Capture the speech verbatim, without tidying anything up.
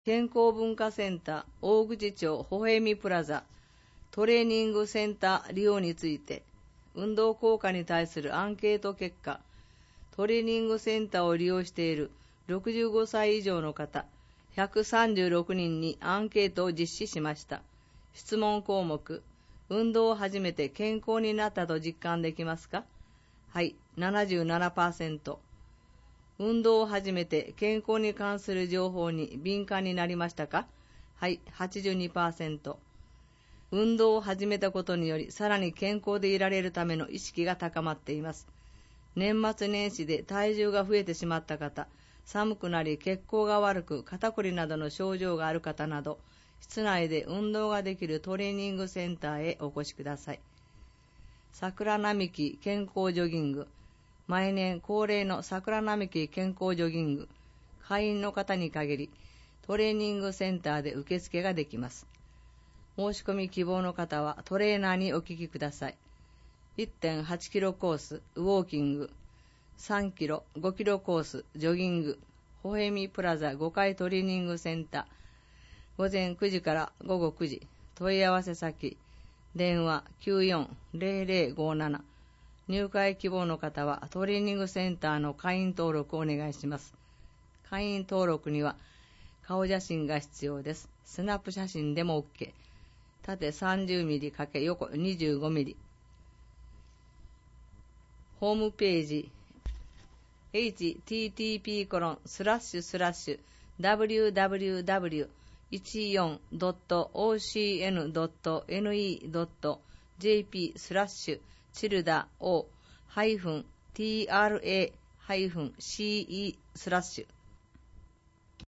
健康文化センター大口町ほへみプラザトレーニングセンター利用について、運動効果に対するアンケート結果、トレーニングセンターを利用しているろくじゅうごさい以上の方ひゃくさんじゅうろくにんにアンケートを実施しました。質問項目、運動を始めて健康になったと実感できますか？はい、ななじゅうななパーセント。運動を始めて健康に関する情報に敏感になりましたか？はい、はちじゅうにパーセント。運動を始めたことによりさらに健康でいられるための意識が高まっています。年末年始で体重が増えてしまった方、寒くなり血行が悪く肩こりなどの症状がある方など、室内で運動ができるトレーニングセンターへお越しください。桜並木健康ジョギング、毎年恒例の桜並木健康ジョギング、会員の方に限りトレーニングセンターで受付ができます。申し込み希望の方はトレーナーにお聞きください。いってんはちキロコースウォーキング、さんキロ、ごキロコースジョギング、ほへみプラザごかいトレーニングセンター、午前くじから午後くじ、問い合わせ先、電話 きゅうよんゼロゼロごなな、入会希望の方はトレーニングセンターの会員登録をお願いします。会員登録には顔写真が必要です。スナップ写真でも OK。縦 さんじゅうミリ× 横 にじゅうごミリ。ホームページ エイチティーティーピーコロンスラッシュスラッシュダブリューダブリューダブリューいちよんドットオーシーエヌドットエヌイードットジェーピースラッシュチルダオハイフンティーアールエーハイフンシーイースラッシュ